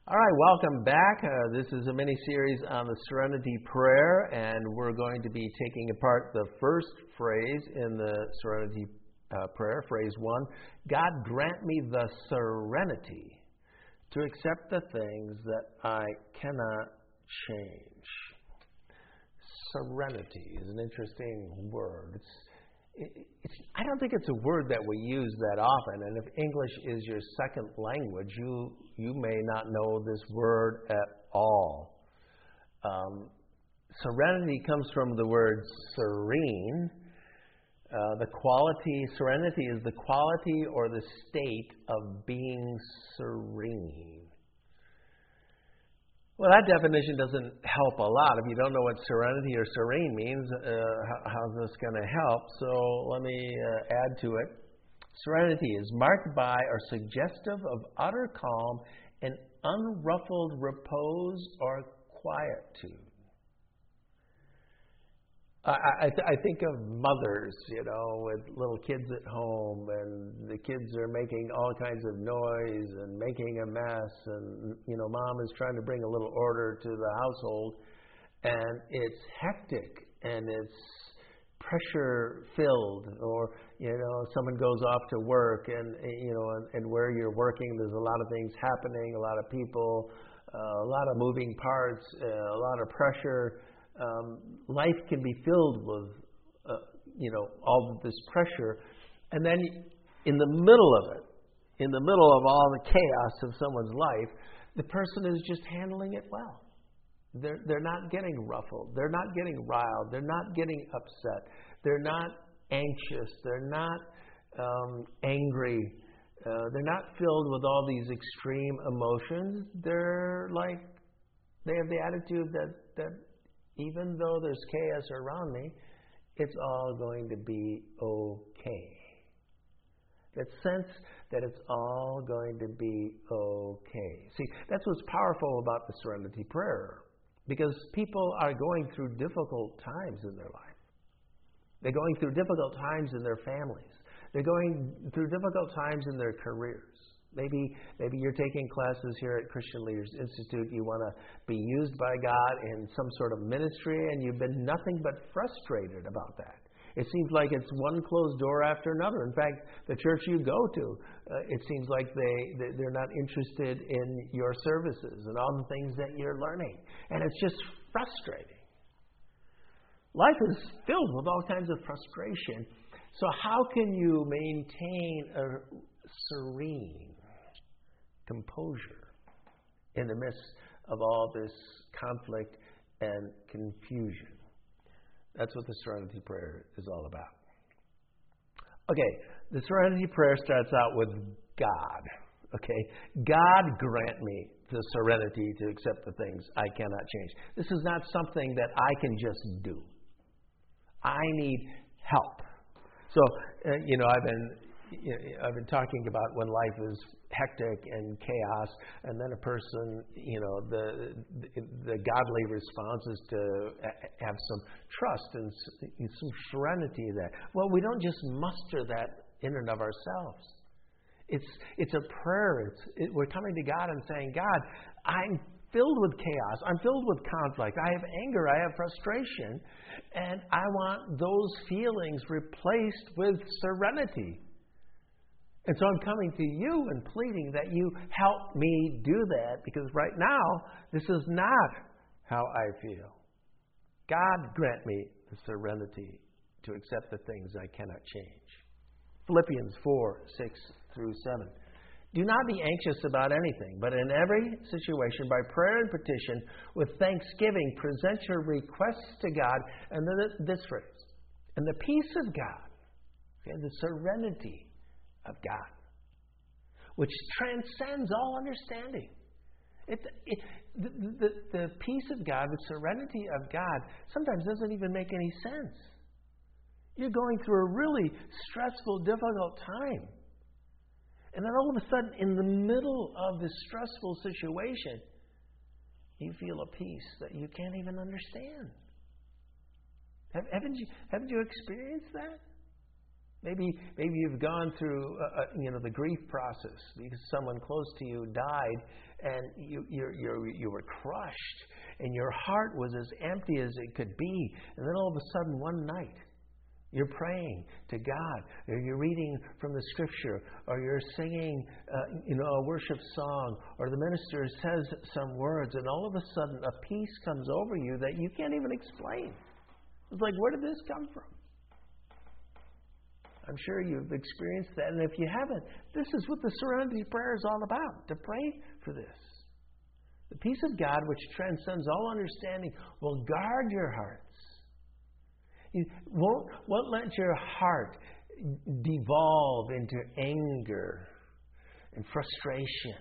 All right, welcome back. This is a mini-series on the Serenity Prayer, and we're going to be taking apart the first phrase in the Serenity Prayer, phrase 1. God grant me the serenity to accept the things that I cannot change. Serenity is an interesting word. I don't think it's a word that we use that often, and if English is your second language, you may not know this word at all. Serenity comes from the word serene. Serenity is the quality or the state of being serene. Well, that definition doesn't help a lot. If you don't know what serenity or serene means, how's this going to help? So let me add to it. Serenity is marked by or suggestive of utter calm and unruffled repose or quietude. I think of mothers, with little kids at home, and the kids are making all kinds of noise and making a mess, and, mom is trying to bring a little order to the household, and it's hectic, and it's pressure-filled, or, someone goes off to work, and where you're working, there's a lot of things happening, a lot of people, a lot of moving parts, a lot of pressure. Life can be filled with, all of this pressure. And then in the middle of it, in the middle of all the chaos of someone's life, the person is just handling it well. They're not getting ruffled. They're not getting riled. They're not getting upset. They're not anxious. They're not angry. They're not filled with all these extreme emotions. They have the attitude that even though there's chaos around me, it's all going to be okay. That sense that it's all going to be okay. See, that's what's powerful about the Serenity Prayer, because people are going through difficult times in their life. They're going through difficult times in their families. They're going through difficult times in their careers. Maybe you're taking classes here at Christian Leaders Institute. You want to be used by God in some sort of ministry, and you've been nothing but frustrated about that. It seems like it's one closed door after another. In fact, the church you go to, it seems like they're not interested in your services and all the things that you're learning. And it's just frustrating. Life is filled with all kinds of frustration. So how can you maintain a serene composure in the midst of all this conflict and confusion? That's what the Serenity Prayer is all about. Okay, the Serenity Prayer starts out with God. Okay, God grant me the serenity to accept the things I cannot change. This is not something that I can just do. I need help. So, I've been talking about when life is hectic and chaos, and then a person, the godly response is to have some trust and some serenity in that. Well, we don't just muster that in and of ourselves. It's a prayer. We're coming to God and saying, God, I'm filled with chaos. I'm filled with conflict. I have anger. I have frustration. And I want those feelings replaced with serenity. And so I'm coming to you and pleading that you help me do that, because right now, this is not how I feel. God grant me the serenity to accept the things I cannot change. Philippians 4:6-7. Do not be anxious about anything, but in every situation, by prayer and petition, with thanksgiving, present your requests to God. And then this phrase, and the peace of God, the serenity of God, which transcends all understanding. The peace of God, the serenity of God, sometimes doesn't even make any sense. You're going through a really stressful, difficult time. And then all of a sudden, in the middle of this stressful situation, you feel a peace that you can't even understand. Haven't you experienced that? Maybe you've gone through the grief process because someone close to you died, and you were crushed, and your heart was as empty as it could be. And then all of a sudden, one night, you're praying to God, or you're reading from the Scripture, or you're singing, a worship song, or the minister says some words, and all of a sudden, a peace comes over you that you can't even explain. It's like, where did this come from? I'm sure you've experienced that, and if you haven't, this is what the Serenity Prayer is all about, to pray for this. The peace of God, which transcends all understanding, will guard your hearts. You won't let your heart devolve into anger and frustration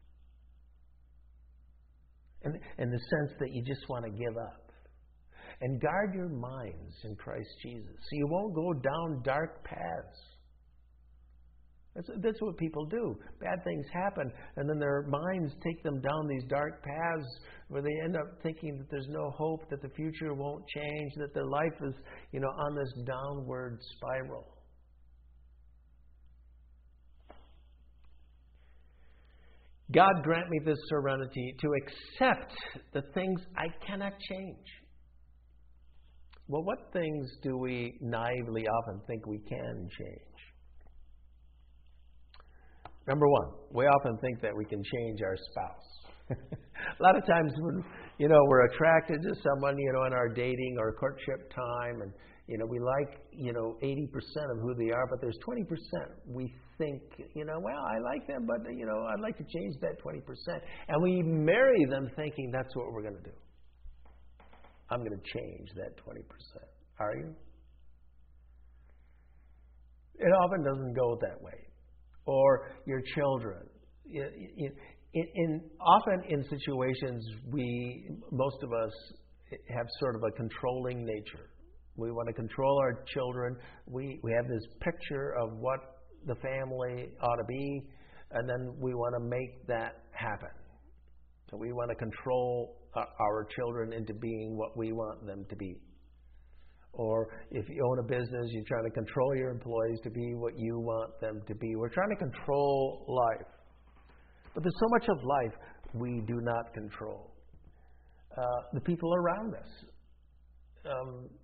and the sense that you just want to give up. And guard your minds in Christ Jesus so you won't go down dark paths. That's what people do. Bad things happen, and then their minds take them down these dark paths where they end up thinking that there's no hope, that the future won't change, that their life is, on this downward spiral. God grant me this serenity to accept the things I cannot change. Well, what things do we naively often think we can change? Number one, we often think that we can change our spouse. A lot of times when, we're attracted to someone, in our dating or courtship time, and, we like, 80% of who they are, but there's 20% we think, I like them, but, I'd like to change that 20%. And we marry them thinking that's what we're going to do. I'm going to change that 20%. Are you? It often doesn't go that way. Or your children. Often in situations, most of us have sort of a controlling nature. We want to control our children. We have this picture of what the family ought to be, and then we want to make that happen. So we want to control our children into being what we want them to be. Or if you own a business, you're trying to control your employees to be what you want them to be. We're trying to control life. But there's so much of life we do not control. The people around us.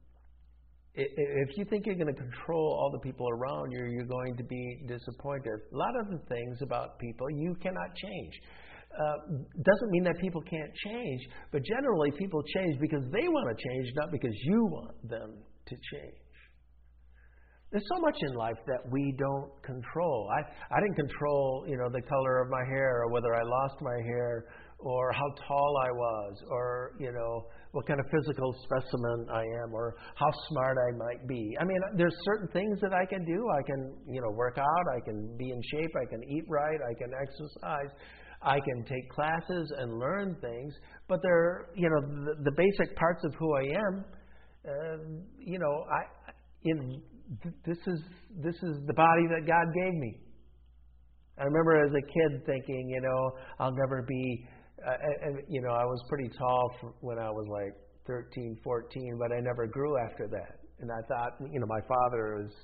If you think you're going to control all the people around you, you're going to be disappointed. A lot of the things about people you cannot change. Doesn't mean that people can't change, but generally people change because they want to change, not because you want them to change. There's so much in life that we don't control. I didn't control, the color of my hair, or whether I lost my hair, or how tall I was, or, what kind of physical specimen I am, or how smart I might be. I mean, there's certain things that I can do. I can, work out. I can be in shape. I can eat right. I can exercise. I can take classes and learn things, but they're, the basic parts of who I am. This is the body that God gave me. I remember as a kid thinking, I'll never be. I was pretty tall when I was like 13, 14, but I never grew after that. And I thought, my father was,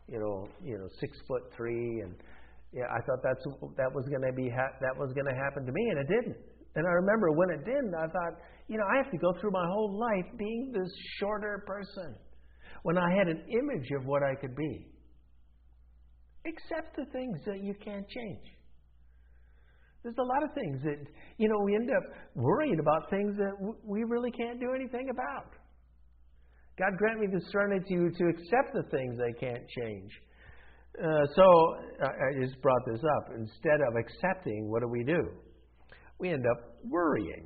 6'3", and I thought that was going to happen to me, and it didn't. And I remember when it didn't, I thought, I have to go through my whole life being this shorter person when I had an image of what I could be. Accept the things that you can't change. There's a lot of things that, we end up worrying about things that we really can't do anything about. God grant me the serenity to accept the things I can't change. So I just brought this up. Instead of accepting, what do? We end up worrying.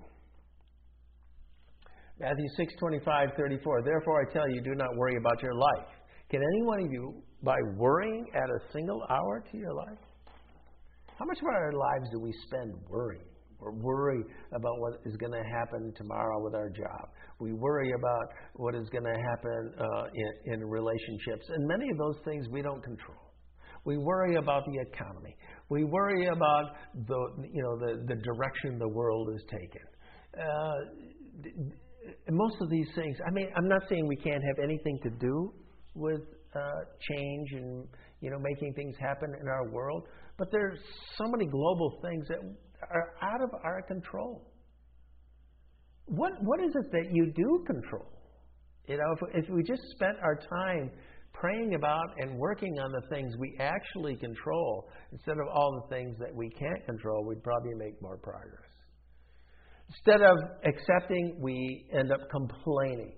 Matthew 6:25-34. Therefore I tell you, do not worry about your life. Can any one of you, by worrying, add a single hour to your life? How much of our lives do we spend worrying? Or worry about what is going to happen tomorrow with our job. We worry about what is going to happen in relationships. And many of those things we don't control. We worry about the economy. We worry about the direction the world is taking. Most of these things, I'm not saying we can't have anything to do with change and making things happen in our world. But there's so many global things that are out of our control. What is it that you do control? If we just spent our time praying about and working on the things we actually control instead of all the things that we can't control, we'd probably make more progress. Instead of accepting, we end up complaining.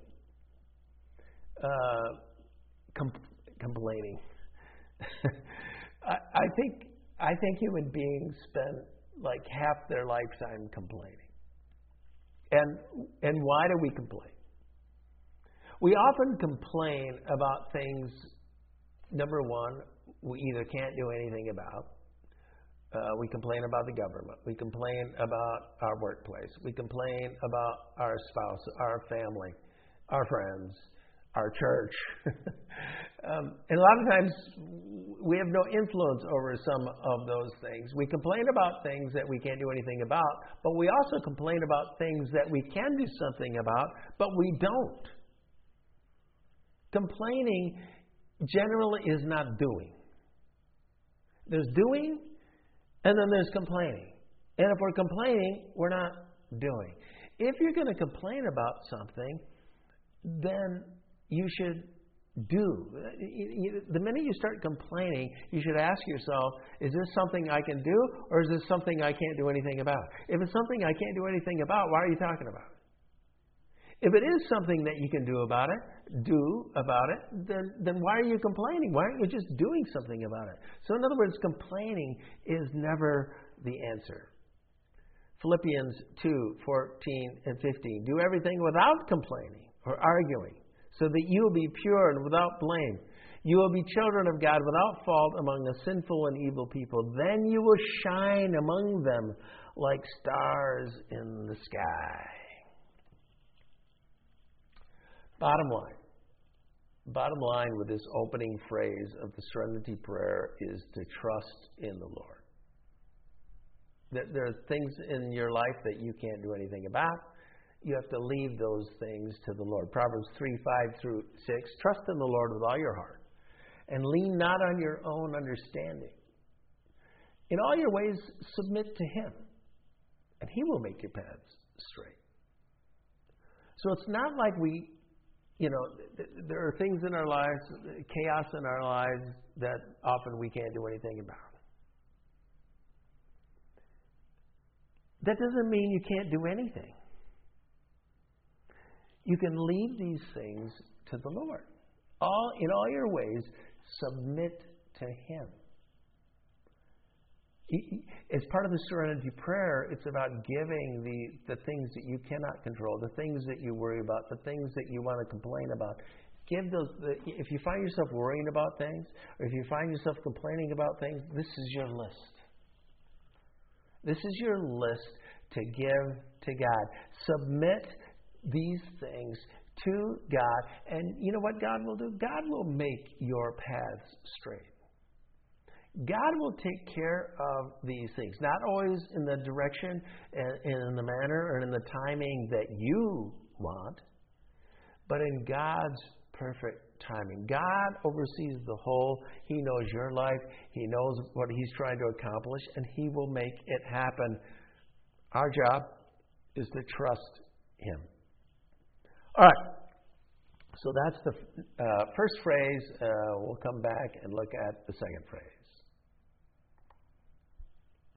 Complaining. I think human beings spend like half their lifetime complaining. And why do we complain? We often complain about things, number one, we either can't do anything about. We complain about the government. We complain about our workplace. We complain about our spouse, our family, our friends, our church. And a lot of times we have no influence over some of those things. We complain about things that we can't do anything about, but we also complain about things that we can do something about, but we don't. Complaining generally is not doing. There's doing, and then there's complaining. And if we're complaining, we're not doing. If you're going to complain about something, then you should do. The minute you start complaining, you should ask yourself, is this something I can do, or is this something I can't do anything about? If it's something I can't do anything about, why are you talking about it? If it is something that you can do about it, then why are you complaining? Why aren't you just doing something about it? So in other words, complaining is never the answer. Philippians 2:14 and 15. Do everything without complaining or arguing, so that you will be pure and without blame. You will be children of God without fault among the sinful and evil people. Then you will shine among them like stars in the sky. Bottom line with this opening phrase of the Serenity Prayer is to trust in the Lord. There are things in your life that you can't do anything about. You have to leave those things to the Lord. Proverbs 3:5-6. Trust in the Lord with all your heart, and lean not on your own understanding. In all your ways, submit to Him, and He will make your paths straight. So it's not like there are things in our lives, chaos in our lives, that often we can't do anything about. That doesn't mean you can't do anything. You can leave these things to the Lord. In all your ways, submit to Him. As part of the Serenity Prayer, it's about giving the things that you cannot control, the things that you worry about, the things that you want to complain about. Give those. If you find yourself worrying about things, or if you find yourself complaining about things, this is your list. This is your list to give to God. Submit these things to God, and you know what God will do? God will make your paths straight. God will take care of these things, not always in the direction and in the manner or in the timing that you want, but in God's perfect timing. God oversees the whole. He knows your life. He knows what He's trying to accomplish, and He will make it happen. Our job is to trust Him. All right. So that's the first phrase. We'll come back and look at the second phrase.